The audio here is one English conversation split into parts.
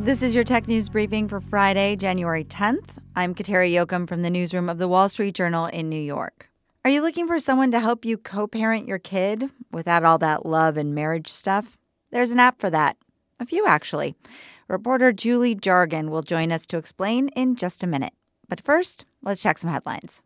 This is your tech news briefing for Friday, January 10th. I'm Kateri Jochum from the newsroom of the Wall Street Journal in New York. Are you looking for someone to help you co-parent your kid without all that love and marriage stuff? There's an app for that. A few, actually. Reporter Julie Jargon will join us to explain in just a minute. But first, let's check some headlines.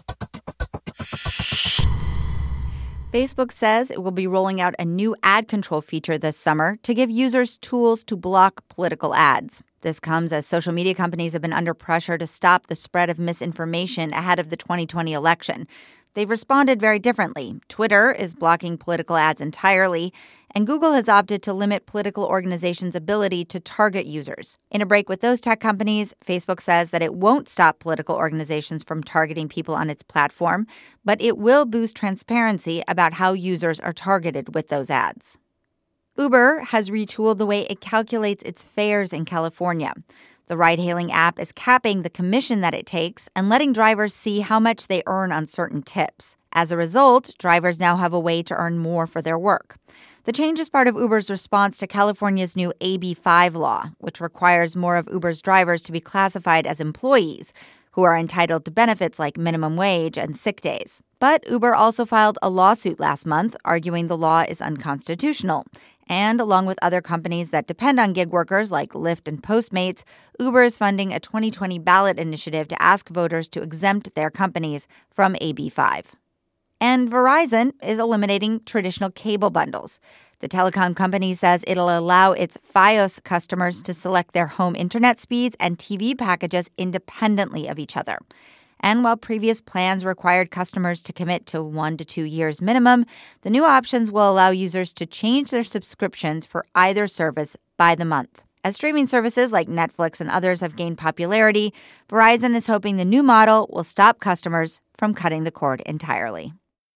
Facebook says it will be rolling out a new ad control feature this summer to give users tools to block political ads. This comes as social media companies have been under pressure to stop the spread of misinformation ahead of the 2020 election. They've responded very differently. Twitter is blocking political ads entirely, and Google has opted to limit political organizations' ability to target users. In a break with those tech companies, Facebook says that it won't stop political organizations from targeting people on its platform, but it will boost transparency about how users are targeted with those ads. Uber has retooled the way it calculates its fares in California. The ride-hailing app is capping the commission that it takes and letting drivers see how much they earn on certain tips. As a result, drivers now have a way to earn more for their work. The change is part of Uber's response to California's new AB5 law, which requires more of Uber's drivers to be classified as employees who are entitled to benefits like minimum wage and sick days. But Uber also filed a lawsuit last month arguing the law is unconstitutional. And along with other companies that depend on gig workers like Lyft and Postmates, Uber is funding a 2020 ballot initiative to ask voters to exempt their companies from AB5. And Verizon is eliminating traditional cable bundles. The telecom company says it'll allow its Fios customers to select their home internet speeds and TV packages independently of each other. And while previous plans required customers to commit to 1 to 2 years minimum, the new options will allow users to change their subscriptions for either service by the month. As streaming services like Netflix and others have gained popularity, Verizon is hoping the new model will stop customers from cutting the cord entirely.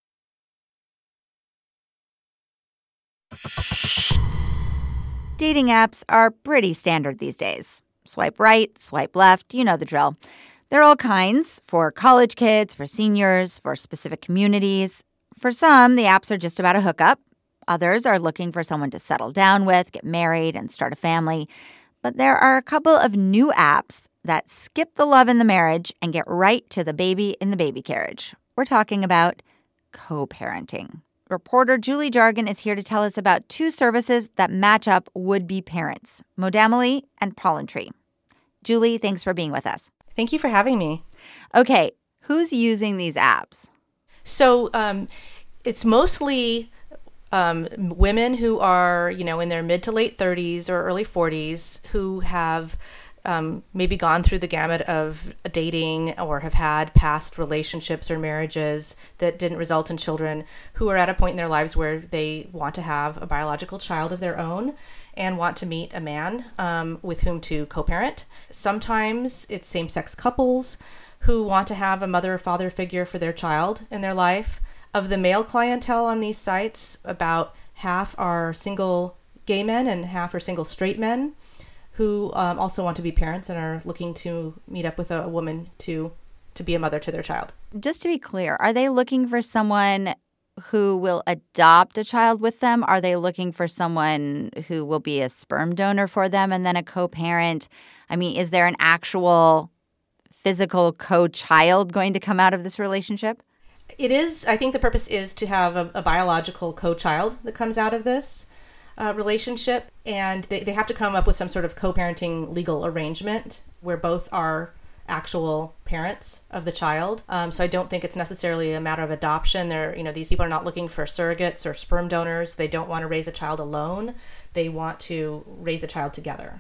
Dating apps are pretty standard these days. Swipe right, swipe left, you know the drill. There are all kinds, for college kids, for seniors, for specific communities. For some, the apps are just about a hookup. Others are looking for someone to settle down with, get married, and start a family. But there are a couple of new apps that skip the love and the marriage and get right to the baby in the baby carriage. We're talking about co-parenting. Reporter Julie Jargon is here to tell us about two services that match up would-be parents, Modamily and Pollentree. Julie, thanks for being with us. Thank you for having me. Okay, who's using these apps? So it's mostly women who are, in their mid to late 30s or early 40s who have maybe gone through the gamut of dating or have had past relationships or marriages that didn't result in children, who are at a point in their lives where they want to have a biological child of their own and want to meet a man with whom to co-parent. Sometimes it's same-sex couples who want to have a mother or father figure for their child in their life. Of the male clientele on these sites, about half are single gay men and half are single straight men who also want to be parents and are looking to meet up with a woman to be a mother to their child. Just to be clear, are they looking for someone who will adopt a child with them? Are they looking for someone who will be a sperm donor for them and then a co-parent? I mean, is there an actual physical co-child going to come out of this relationship? It is. I think the purpose is to have a biological co-child that comes out of this relationship. And they have to come up with some sort of co-parenting legal arrangement where both are actual parents of the child. So I don't think it's necessarily a matter of adoption. These people are not looking for surrogates or sperm donors. They don't want to raise a child alone. They want to raise a child together.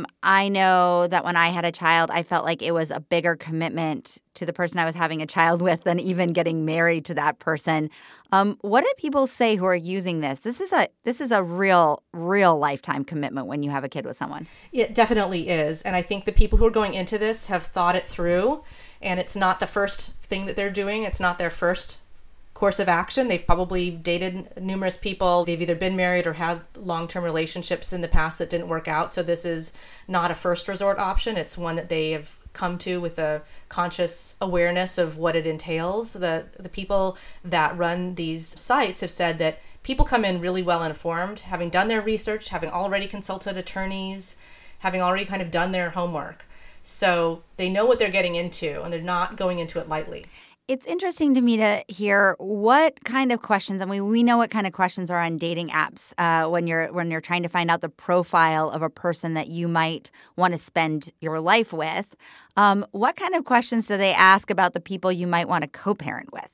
I know that when I had a child, I felt like it was a bigger commitment to the person I was having a child with than even getting married to that person. What do people say who are using this? This is a real lifetime commitment when you have a kid with someone. It definitely is. And I think the people who are going into this have thought it through, and it's not the first thing that they're doing. It's not their first course of action. They've probably dated numerous people. They've either been married or had long-term relationships in the past that didn't work out. So this is not a first resort option. It's one that they have come to with a conscious awareness of what it entails. The people that run these sites have said that people come in really well informed, having done their research, having already consulted attorneys, having already kind of done their homework. So they know what they're getting into, and they're not going into it lightly. It's interesting to me to hear what kind of questions. I mean, we know what kind of questions are on dating apps when you're trying to find out the profile of a person that you might want to spend your life with. What kind of questions do they ask about the people you might want to co-parent with?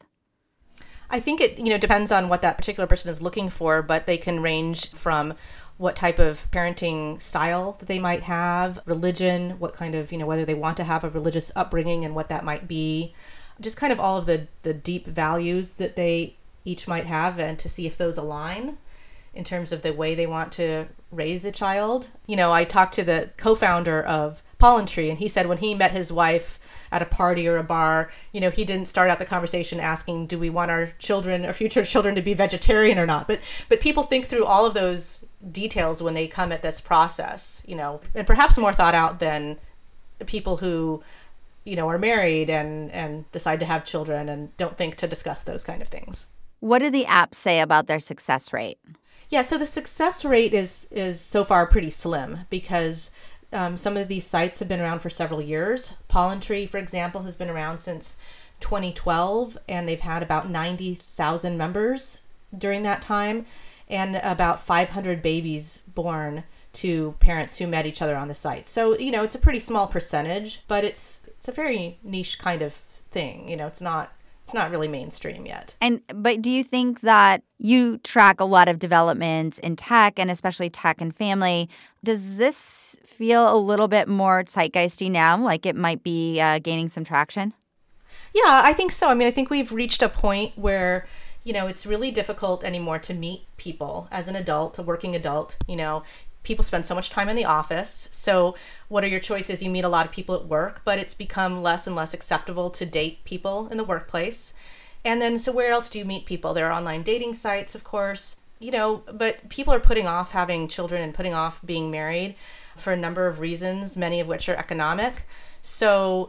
I think it depends on what that particular person is looking for, but they can range from what type of parenting style that they might have, religion, what kind of whether they want to have a religious upbringing and what that might be. Just kind of all of the deep values that they each might have, and to see if those align in terms of the way they want to raise a child. I talked to the co-founder of Pollen Tree, and he said when he met his wife at a party or a bar, he didn't start out the conversation asking, do we want our children, our future children, to be vegetarian or not? But people think through all of those details when they come at this process, and perhaps more thought out than people who are married and decide to have children and don't think to discuss those kind of things. What do the apps say about their success rate? Yeah, so the success rate is so far pretty slim because some of these sites have been around for several years. Pollen Tree, for example, has been around since 2012, and they've had about 90,000 members during that time, and about 500 babies born to parents who met each other on the site. So, it's a pretty small percentage, but it's a very niche kind of thing. It's not really mainstream yet. But do you think that you track a lot of developments in tech, and especially tech and family? Does this feel a little bit more zeitgeisty now, like it might be gaining some traction? Yeah, I think so. I mean, I think we've reached a point where, it's really difficult anymore to meet people as an adult, a working adult. People spend so much time in the office. So what are your choices? You meet a lot of people at work, but it's become less and less acceptable to date people in the workplace. And then, so where else do you meet people? There are online dating sites, of course, but people are putting off having children and putting off being married for a number of reasons, many of which are economic. So,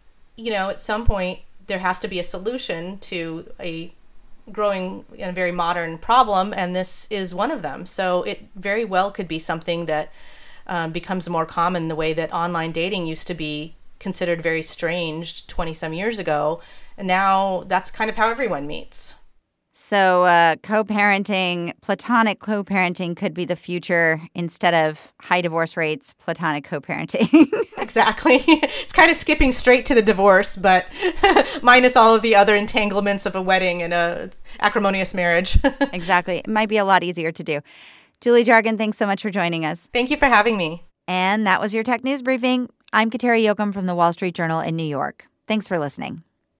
at some point, there has to be a solution to a growing and very modern problem, and this is one of them. So it very well could be something that becomes more common, the way that online dating used to be considered very strange 20-some years ago, and now that's kind of how everyone meets. So co-parenting, platonic co-parenting could be the future instead of high divorce rates, platonic co-parenting. Exactly. It's kind of skipping straight to the divorce, but minus all of the other entanglements of a wedding and a acrimonious marriage. Exactly. It might be a lot easier to do. Julie Jargon, thanks so much for joining us. Thank you for having me. And that was your Tech News Briefing. I'm Kateri Jochum from the Wall Street Journal in New York. Thanks for listening.